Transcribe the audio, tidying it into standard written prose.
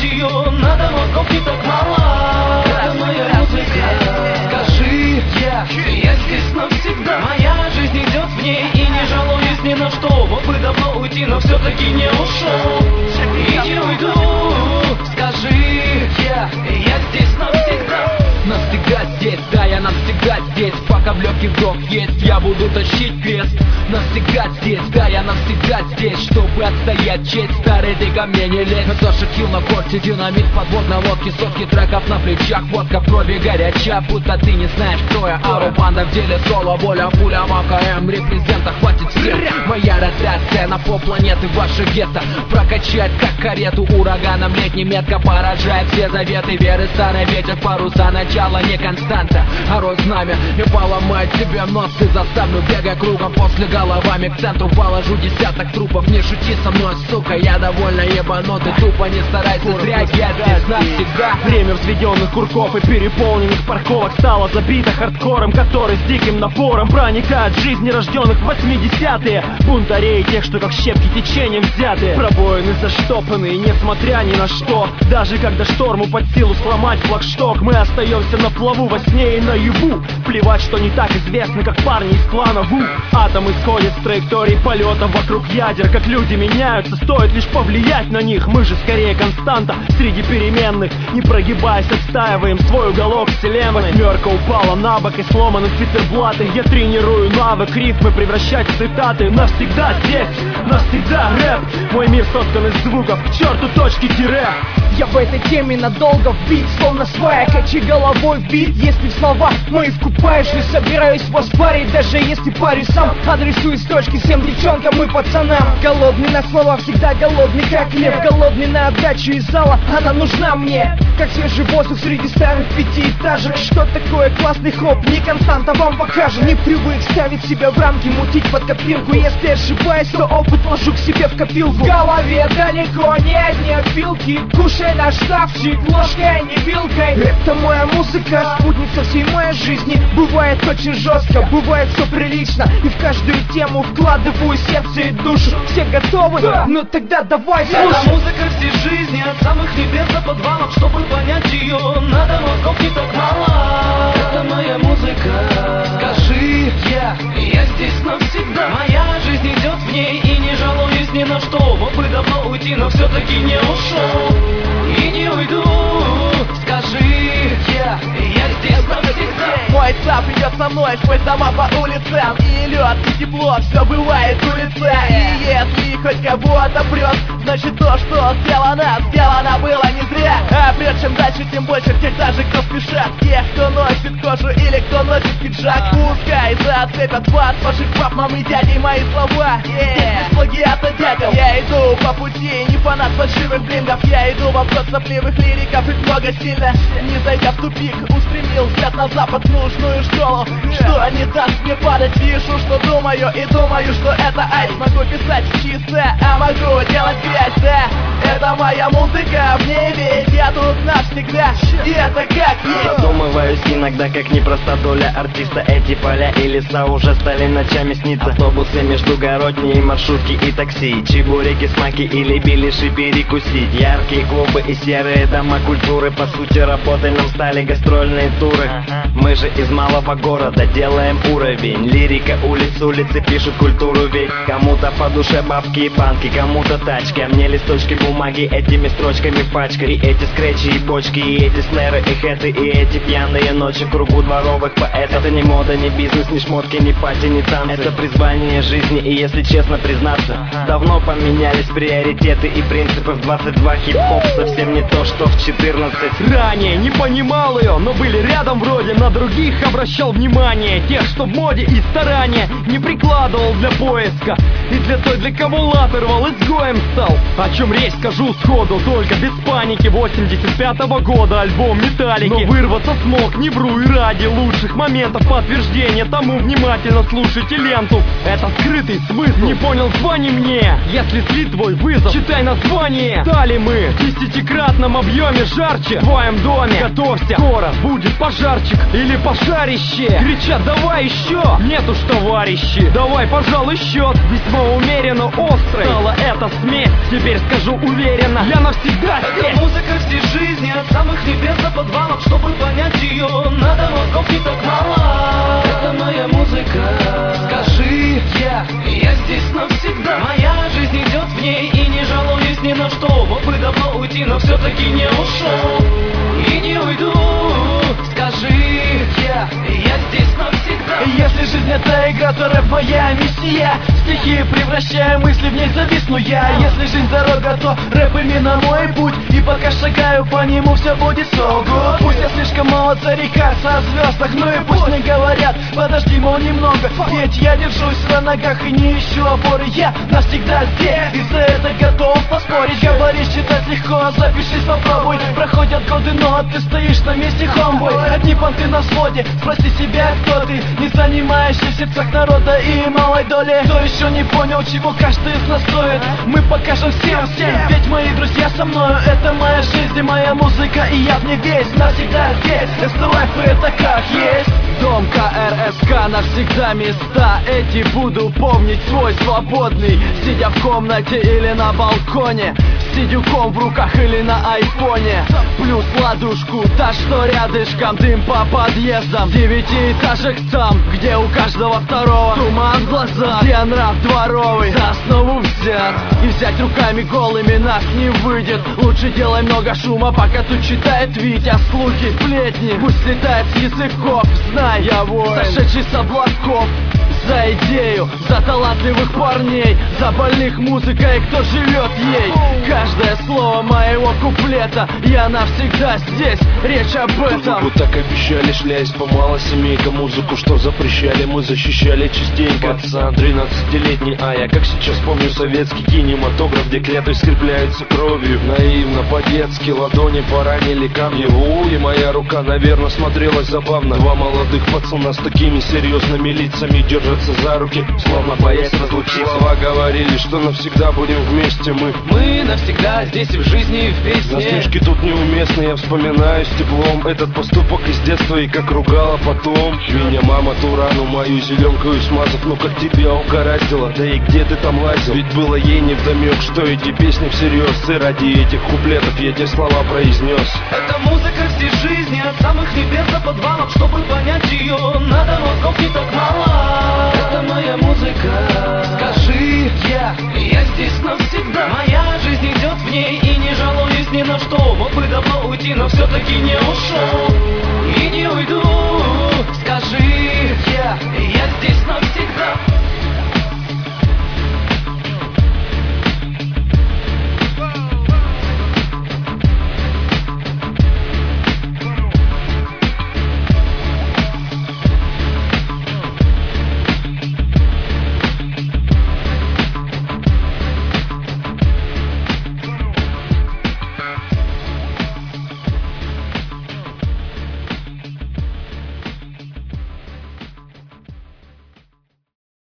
ее, надо мозгов не так мало. Это моя музыка, скажи, я здесь навсегда. Моя жизнь идет в ней и не жалуюсь ни на что. Мог бы давно уйти, но все-таки не ушел и не уйду. Скажи, я здесь навсегда. Навсегда здесь, да, я навсегда здесь. Пока в легкий вдох есть, я буду тащить крест. Навсегда здесь, да, я навсегда здесь, чтобы отстоять честь. Старый, ты ко мне не лезь. Саша Килл на корте, динамит в подводной лодке. Сотки треков на плечах, водка в крови горяча. Будто ты не знаешь, кто я. Ару-банда в деле соло, воля, пуля, МКМ. Репрезента хватит всем. Моя ротация на полпланеты, ваше гетто. Прокачать как карету ураганом летним. Метко поражает все заветы веры. Старый ветер, паруса, начало не константа. Орой знамя и поломает тебе нос. И заставлю бегать кругом, после головами к центру положу десяток трупов. Не шути со мной, сука, я довольно ебанутый. Тупо не старайся, зря я здесь навсегда. Время взведенных курков и переполненных парковок стало забито хардкором, который с диким напором проникает в жизни рожденных в 80-е. Бунтарей, тех, что как щепки течением взяты. Пробоины заштопанные, несмотря ни на что. Даже когда шторму под силу сломать флагшток, мы остаемся на плаву во сне и наяву. Плевать, что не так известно, как парни из клана Ву. Атом исходит с траектории полета вокруг ядер. Как люди меняются, стоит лишь повлиять на них. Мы же скорее константа среди переменных. Не прогибаясь, отстаиваем свой уголок вселенной. Восьмерка упала на бок и сломаны циферблаты. Я тренирую навык рифмы превращать в цитаты. Навсегда здесь, навсегда рэп. Мой мир соткан из звуков, к черту точки тире. Я в этой теме надолго вбит, словно свая, качи головой в бит. Если в слова мои вкупаешь, не собираюсь вас парить. Даже если парю сам, адресую строчки всем девчонкам и пацанам. Голодный на слова, всегда голодный как лев. Голодный на отдачу из зала, она нужна мне. Как свежий воздух среди старых пятиэтажек. Что такое классный хоп, не константа, вам покажу. Не привык ставить себя в рамки, мутить под копирку. Если ошибаюсь, то опыт ложу к себе в копилку. В голове далеко не одни опилки. Кушай наш ставчик ложкой, а не вилкой. Это моя музыка, спутница всей моей жизни. Бывает очень жестко, бывает все прилично. И в каждую тему вкладываю сердце и душу. Все готовы? Да. Ну тогда давай слушай. Это музыка всей жизни, от самых небес до подвалов. Чтобы понять ее, надо мозгов не так мало. Это моя музыка, скажи, я здесь навсегда. Моя жизнь идет в ней и не жалуюсь ни на что. Мог бы давно уйти, но все-таки не ушел и не уйду. Скажи, я здесь навсегда. Мой цап идет со мной сквозь дома по улицам. И лед, и тепло, все бывает улица. И если хоть кого-то прет, значит то, что сделано было не зря. А прежде чем дальше, тем больше тех даже, кто спешат. Тех, кто носит кожу или кто носит пиджак. Пускай зацепят вас, ваших пап, мам и дядей мои слова. Здесь без плагиата, дядя. Я иду по пути, не фанат фальшивых блингов. Я иду в обход сопливых лириков, их много сильно. Не зайдя в тупик, устремил взгляд на запад, в нужную школу. Что не даст мне падать, пишу, что думаю. И думаю, что это айс. Могу писать чисто, а могу делать грязь, да. Это моя музыка, в ней ведь я тут навсегда. И это как есть. Задумываюсь иногда, как непроста доля артиста. Эти поля и леса уже стали ночами сниться. Автобусы междугородние, маршрутки и такси. Чебуреки, смаки или беляши перекусить. Яркие клубы и серые дома культуры. По сути работой нам стали гастрольные туры. Мы же из малого города делаем уровень. Лирика улицы пишут культуру. Ведь кому-то по душе бабки и банки, кому-то тачки, а мне листочки бумаги этими строчками пачкать. И эти скретчи и бочки, и эти снеры, и хэты, и эти пьяные ночи в кругу дворовых поэтов. Это не мода, не бизнес, ни шмотки, ни пати, ни танцы. Это призвание жизни, и если честно признаться, давно поменялись приоритеты и принципы. В 22 хип-хоп совсем не то, что в 14. Ранее не понимал ее, но были рядом вроде. На других обращал внимание, тех, что в моде и старания не прикладывал для поиска. И для той, для кого лапер рвал, изгоем стал. О чем речь скажу сходу, только без паники. 85-го года альбом Металлики. Но вырваться смог, не вру, и ради лучших моментов подтверждения тому внимательно слушайте ленту. Это скрытый смысл. Не понял, звони мне, если слит твой вызов, читай название. Стали мы в 10-кратном объеме жарче в твоем доме. Готовься, скоро будет пожарчик или пожарище. Кричат, давай еще, нет уж товарищи. Давай, пожалуй, счет весьма умеренно острый. Стала эта смесь, теперь скажу уверенно, я навсегда здесь. Это музыка всей жизни, от самых небес до подвалов. Чтобы понять ее, надо мозгов не так мало. Это моя музыка, скажи, я здесь навсегда. Моя жизнь идет в ней и не жалуюсь ни на что. Мог бы давно уйти, но все-таки не ушел и не уйду. Скажи, я здесь навсегда. Если жизнь это игра, то рэп моя миссия. Стихи превращая мысли, в ней зависну я. Если жизнь дорога, то рэп именно мой путь. И пока шагаю по нему, все будет so good. Пусть я слишком молод зарекаться о звездах, ну и пусть мне говорят, подожди, мол, немного. Ведь я держусь на ногах и не ищу опоры. Я навсегда здесь, и за это готов поспорить. Говоришь, читать легко, запишись, попробуй. Проходят годы, но ты стоишь на месте, хомбой. Одни понты на взводе, спроси себя, кто ты. Не занимаешься в сердцах народа и малой доли. Кто еще не понял, чего каждый из нас стоит, мы покажем всем. Ведь мои друзья со мною, это моя жизнь и моя музыка, и я в ней весь навсегда здесь. СТЛайф, это как есть. Дом КРСК, навсегда места эти буду помнить свой свободный. Сидя в комнате или на балконе, с сидюком в руках или на айфоне. Плюс ладушку, та что рядышком, дым по подъездам. Девятиэтажек там, где у каждого второго туман в глазах, где нрав дворовый за основу взят. И взять руками голыми нас не выйдет. Лучше делай много шума, пока тут читает Витя. Слухи, сплетни, пусть летает с языков. Знай, я воин, сошедший с облаков. За идею, за талантливых парней, за больных музыкой, кто живет ей. Каждое слово моего куплета, я навсегда здесь, речь об этом. Вот так обещали, шляясь помало семейка. Музыку, что запрещали, мы защищали частенько. Пацан 13-летний, а я как сейчас помню советский кинематограф, где клятвы скрепляются кровью. Наивно, по-детски, ладони поранили камни. И моя рука, наверное, смотрелась забавно. Два молодых пацана с такими серьезными лицами держатся за руки, словно боясь разлучиться. Слова говорили, что навсегда будем вместе мы. Мы навсегда здесь и в жизни, и в песне. Насмешки тут неуместны, я вспоминаю с теплом этот поступок из детства и как ругала потом меня мама ту рану мою зеленкою смазав. Ну как тебя угораздило, да и где ты там лазил? Ведь было ей невдомек, что эти песни всерьез. И ради этих куплетов я те слова произнес. Это музыка всей жизни, от самых небес до подвалов. Чтобы понять ее, надо мозгов не так мало. Это моя музыка, скажи, я здесь навсегда. Моя жизнь идет в ней и не жалуюсь ни на что. Мог бы давно уйти, но все-таки не ушел и не уйду. Скажи, я здесь навсегда.